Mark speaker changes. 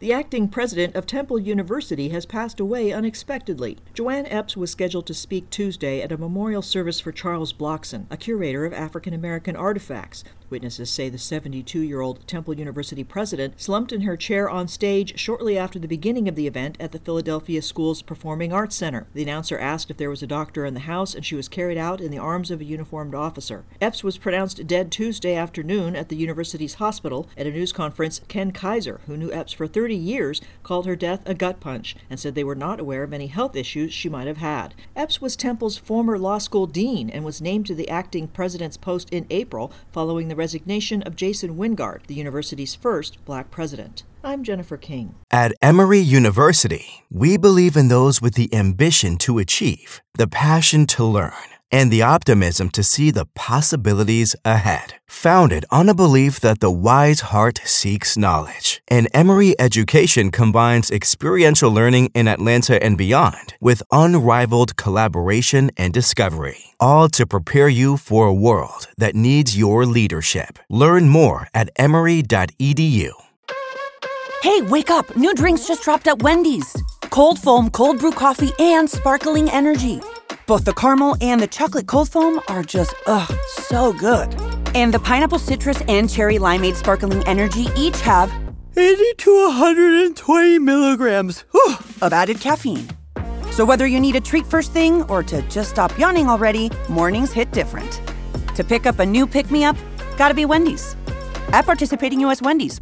Speaker 1: The acting president of Temple University has passed away unexpectedly. Joanne Epps was scheduled to speak Tuesday at a memorial service for Charles Blockson, a curator of African American artifacts. Witnesses say the 72-year-old Temple University president slumped in her chair on stage shortly after the beginning of the event at the Philadelphia School's Performing Arts Center. The announcer asked if there was a doctor in the house, and she was carried out in the arms of a uniformed officer. Epps was pronounced dead Tuesday afternoon at the university's hospital. At a news conference, Ken Kaiser, who knew Epps for 30 years, called her death a gut punch and said they were not aware of any health issues she might have had. Epps was Temple's former law school dean and was named to the acting president's post in April following the resignation of Jason Wingard, the university's first black president. I'm Jennifer King.
Speaker 2: At Emory University, we believe in those with the ambition to achieve, the passion to learn, and the optimism to see the possibilities ahead. Founded on a belief that the wise heart seeks knowledge, and Emory education combines experiential learning in Atlanta and beyond with unrivaled collaboration and discovery, all to prepare you for a world that needs your leadership. Learn more at emory.edu.
Speaker 3: Hey, wake up! New drinks just dropped at Wendy's. Cold foam, cold brew coffee, and sparkling energy. Both the caramel and the chocolate cold foam are just, so good. And the pineapple citrus and cherry limeade sparkling energy each have 80 to 120 milligrams of added caffeine. So whether you need a treat first thing or to just stop yawning already, mornings hit different. To pick up a new pick-me-up, gotta be Wendy's. At participating U.S. Wendy's,